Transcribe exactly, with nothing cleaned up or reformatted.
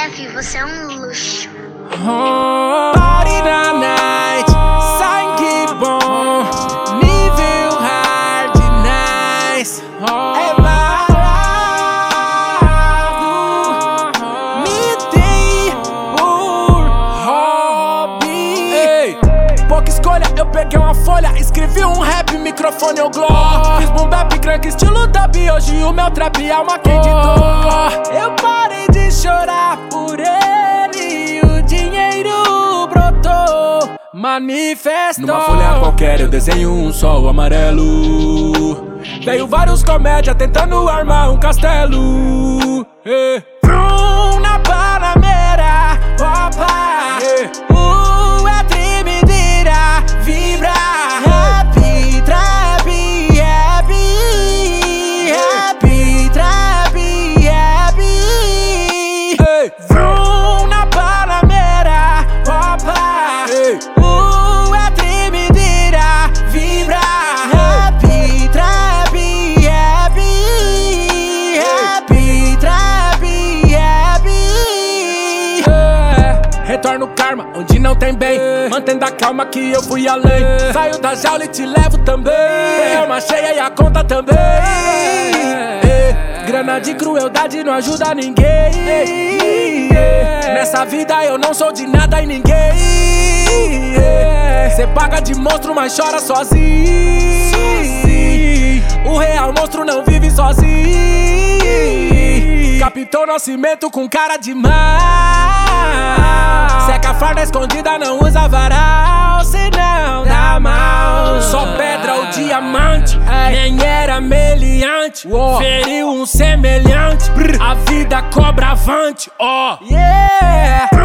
F, você é um luxo. Oh, party na night, sangue bom, nível hard nice. Oh, é barato, me tem por hobby. Ei, pouca escolha, eu peguei uma folha, escrevi um rap, microfone eu glow. Fiz boom bap, crank, estilo dub, hoje o meu trap é uma candy dor. Eu parei de chorar por ele, o dinheiro brotou, manifestou. Numa folha qualquer eu desenho um sol amarelo. Veio vários comédia tentando armar um castelo. eh. Vrum na Panamera, opa, eh. uh, é tremedeira, vibra, rap, trap, rap, rap, trap, rap. Ei, vrum na Panamera, opa, ei. uh, é tremedeira, vibra, rap, trap, rap, rap, trap, rap. É, retorno o karma, onde não tem bem. Mantendo a calma que eu fui além. Saio da jaula e te levo também. Tem alma cheia e a conta também. É, grana de crueldade não ajuda ninguém. Nessa vida eu não sou de nada e ninguém. Cê paga de monstro, mas chora sozinho. O real monstro não vive sozinho. Capitão Nascimento com cara de mal. Seca a farda escondida, não usa varal, senão dá mal. Só pedra ou diamante, nem era meliante. Feriu um semelhante, a vida cobra avante, ó. Yeah!